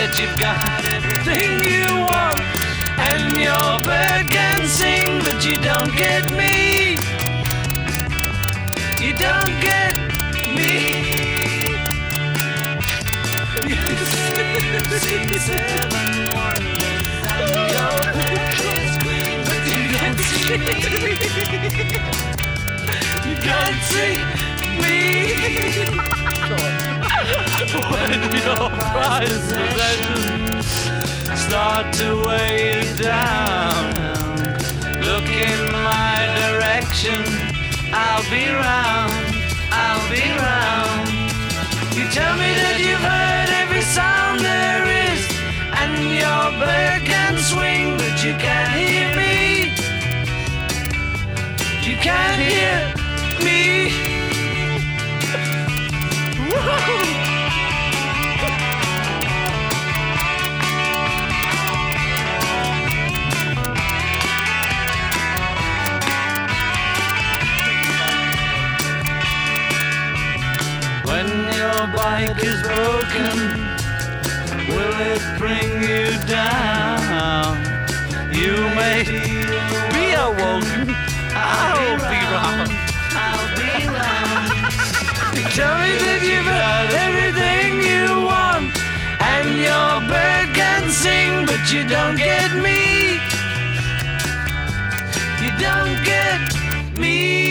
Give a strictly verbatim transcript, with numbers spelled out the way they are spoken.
that you've got everything you want, and your bird can sing, but you don't get me. You don't get me. You've seen seven wonders and your head is green, but you don't see me. You can't see me. When your prized possessions start to weigh you down, look in my direction. I'll be round, I'll be round. You tell me that you've heard every sound there is, and your bird can swing, but you can't hear me. You can't hear me. When your bike is broken, will it bring you down? You may be awoken. I'll be round. I'll be round. Tell me that you've had everything you want, and your bird can sing, but you don't get me. You don't get me.